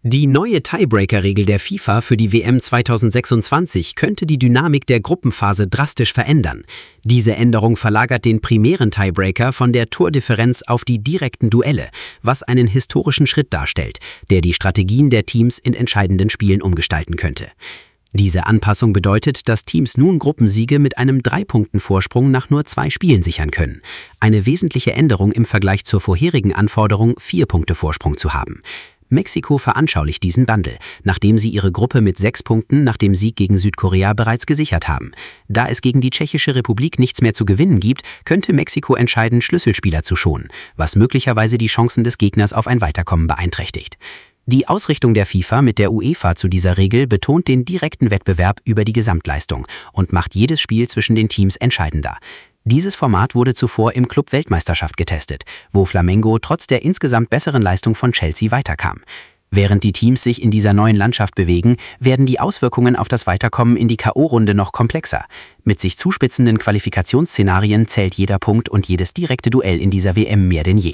Die neue Tiebreaker-Regel der FIFA für die WM 2026 könnte die Dynamik der Gruppenphase drastisch verändern. Diese Änderung verlagert den primären Tiebreaker von der Tordifferenz auf die direkten Duelle, was einen historischen Schritt darstellt, der die Strategien der Teams in entscheidenden Spielen umgestalten könnte. Diese Anpassung bedeutet, dass Teams nun Gruppensiege mit einem 3-Punkten-Vorsprung nach nur 2 Spielen sichern können. Eine wesentliche Änderung im Vergleich zur vorherigen Anforderung, 4 Punkte Vorsprung zu haben. Mexiko veranschaulicht diesen Wandel, nachdem sie ihre Gruppe mit 6 Punkten nach dem Sieg gegen Südkorea bereits gesichert haben. Da es gegen die Tschechische Republik nichts mehr zu gewinnen gibt, könnte Mexiko entscheiden, Schlüsselspieler zu schonen, was möglicherweise die Chancen des Gegners auf ein Weiterkommen beeinträchtigt. Die Ausrichtung der FIFA mit der UEFA zu dieser Regel betont den direkten Wettbewerb über die Gesamtleistung und macht jedes Spiel zwischen den Teams entscheidender. Dieses Format wurde zuvor im Club-Weltmeisterschaft getestet, wo Flamengo trotz der insgesamt besseren Leistung von Chelsea weiterkam. Während die Teams sich in dieser neuen Landschaft bewegen, werden die Auswirkungen auf das Weiterkommen in die K.O.-Runde noch komplexer. Mit sich zuspitzenden Qualifikationsszenarien zählt jeder Punkt und jedes direkte Duell in dieser WM mehr denn je.